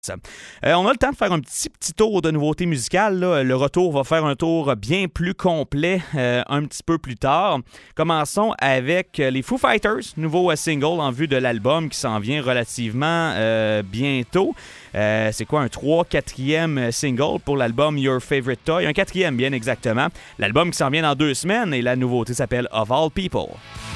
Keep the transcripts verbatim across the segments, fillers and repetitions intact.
Euh, on a le temps de faire un petit petit tour de nouveautés musicales. Là. Le retour va faire un tour bien plus complet euh, un petit peu plus tard. Commençons avec les Foo Fighters, nouveau single en vue de l'album qui s'en vient relativement euh, bientôt. Euh, c'est quoi, un trois quatrième single pour l'album Your Favorite Toy? Un quatrième, bien exactement. L'album qui s'en vient dans deux semaines et la nouveauté s'appelle Of All People.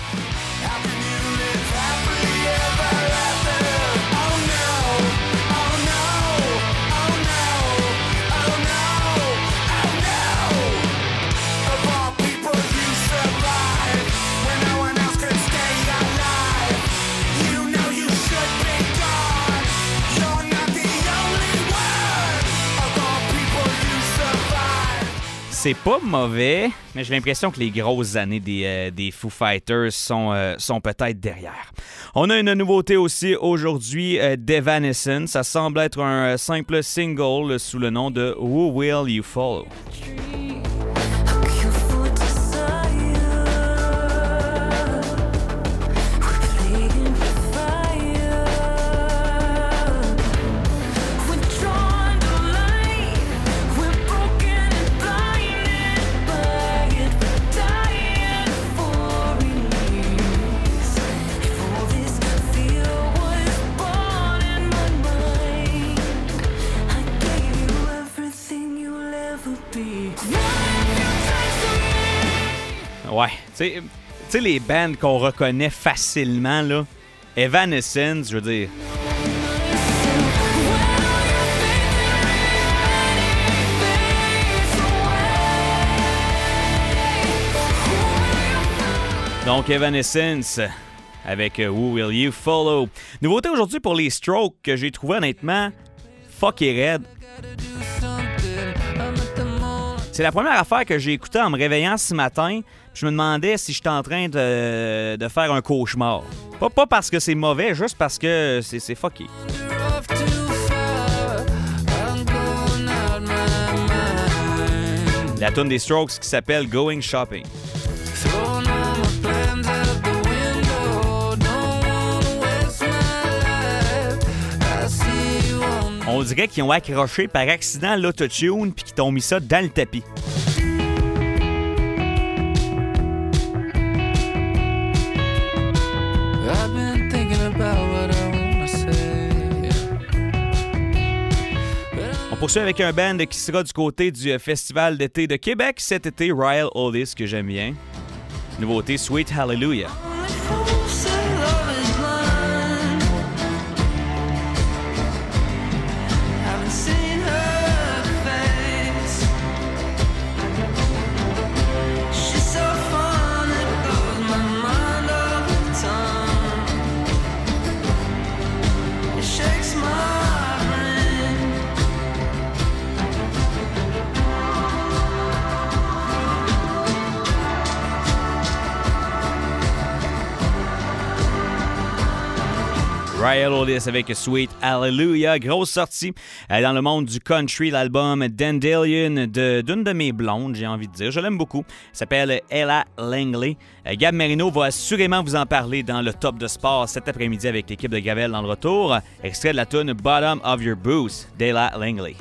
C'est pas mauvais, mais j'ai l'impression que les grosses années des, euh, des Foo Fighters sont, euh, sont peut-être derrière. On a une nouveauté aussi aujourd'hui euh, d'Evanescence. Ça semble être un simple single sous le nom de Who Will You Follow? Ouais, tu sais, les bands qu'on reconnaît facilement, là, Evanescence, je veux dire. Donc, Evanescence avec Who Will You Follow? Nouveauté aujourd'hui pour les Strokes que j'ai trouvé honnêtement fuck et raide. C'est la première affaire que j'ai écoutée en me réveillant ce matin. Je me demandais si j'étais en train de, de faire un cauchemar. Pas, pas parce que c'est mauvais, juste parce que c'est, c'est fucké. La tune des Strokes qui s'appelle Going Shopping. On dirait qu'ils ont accroché par accident l'autotune puis qu'ils t'ont mis ça dans le tapis. On poursuit avec un band qui sera du côté du Festival d'été de Québec cet été, Ryle Oldys, que j'aime bien. Nouveauté, Sweet Hallelujah. Ryle Oldys avec Sweet Hallelujah. Grosse sortie euh, dans le monde du country, l'album Dandelion de, d'une de mes blondes, j'ai envie de dire. Je l'aime beaucoup. Elle s'appelle Ella Langley. Euh, Gab Marino va assurément vous en parler dans le Top de Sport cet après-midi avec l'équipe de Gravel dans le retour. Extrait de la tune Bottom of Your Boots d'Ella Langley.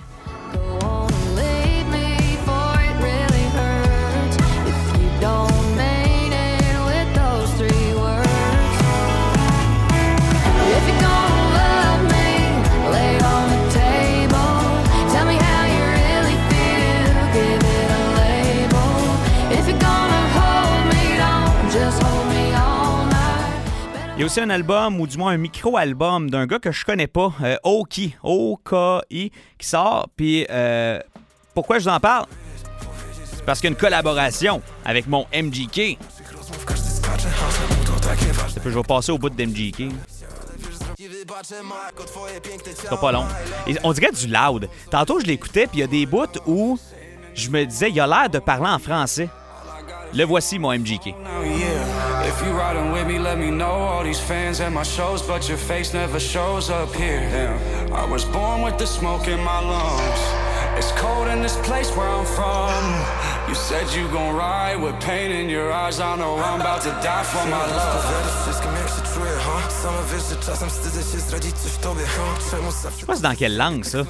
Il y a aussi un album, ou du moins un micro-album d'un gars que je connais pas, euh, Oki, O K I, qui sort. Puis, euh, pourquoi je vous en parle? C'est parce qu'il y a une collaboration avec mon M G K. Je vais passer au bout de M G K. C'est pas long. Et on dirait du loud. Tantôt, je l'écoutais, puis il y a des bouts où je me disais, il a l'air de parler en français. Le voici, mon M G K. If you riding with me, let me know. All these fans at my shows, but your face never shows up here. Damn. I was born with the smoke in my lungs. It's cold in this place where I'm from. You said you gon' ride with pain in your eyes. I know I'm about to die for my love. Je sais pas c'est dans quelle langue, ça.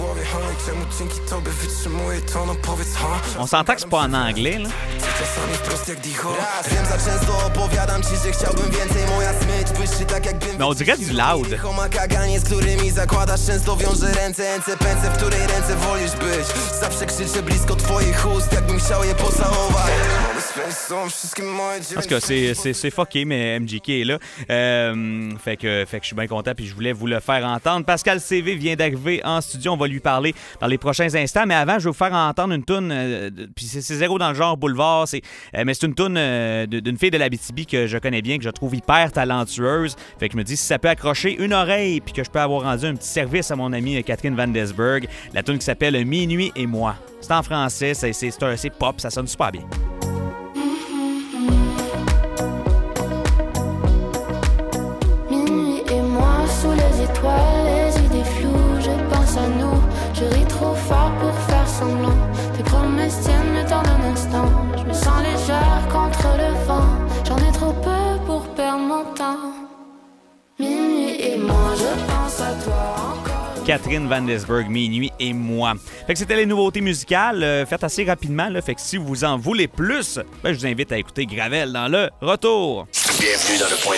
On s'entend que c'est pas en anglais, là. Mais on dirait du loud. Parce que c'est, c'est, c'est fucké, mais M J K est là. Euh, fait, que, fait que je suis bien content puis je voulais vous le faire entendre. Pascal C V vient d'arriver en studio. On va lui parler dans les prochains instants. Mais avant, je vais vous faire entendre une toune. Euh, puis c'est, c'est zéro dans le genre boulevard. C'est, euh, mais c'est une toune euh, d'une fille de l'Abitibi que je connais bien, que je trouve hyper talentueuse. Fait que je me dis si ça peut accrocher une oreille puis que je peux avoir rendu un petit service à mon amie Catherine Vandesburg. La toune qui s'appelle Minuit et moi. C'est en français, c'est, c'est, c'est, c'est pop, ça sonne super bien. Les idées floues, je pense à nous. Je ris trop fort pour faire semblant. Tes promesses tiennent le temps d'un instant. Je me sens légère contre le vent. J'en ai trop peu pour perdre mon temps. Minuit et moi, je pense à toi encore. Catherine Vandesburg, Minuit et moi. Fait que c'était les nouveautés musicales, euh, faites assez rapidement. Là, fait que si vous en voulez plus, ben, je vous invite à écouter Gravel dans le retour. Bienvenue dans le point